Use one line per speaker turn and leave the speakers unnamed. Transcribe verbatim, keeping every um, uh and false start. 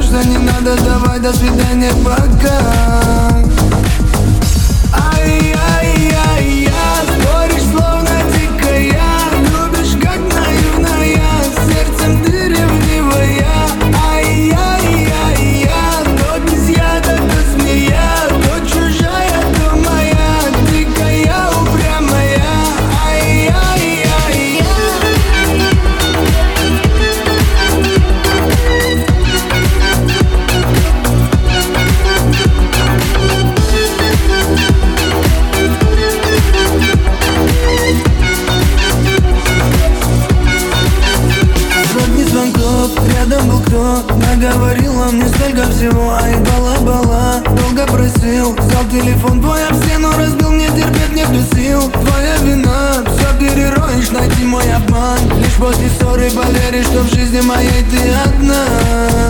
точно не надо, давай до свидания, пока. Ай-яй-яй-я, споришь словно дикая, любишь как наивная, сердцем ты ревнивая. Ай-яй-яй-я, то без яда, то змея, то чужая, то моя, дикая, упрямая. Ай-яй-яй-я. Рядом был кто, наговорил он мне столько всего. Ай, бала-бала, долго просил, взял телефон твой об стену, разбил, мне терпеть нету сил. Твоя вина, все перероешь, найти мой обман. Лишь после ссоры поверишь, что в жизни моей ты одна.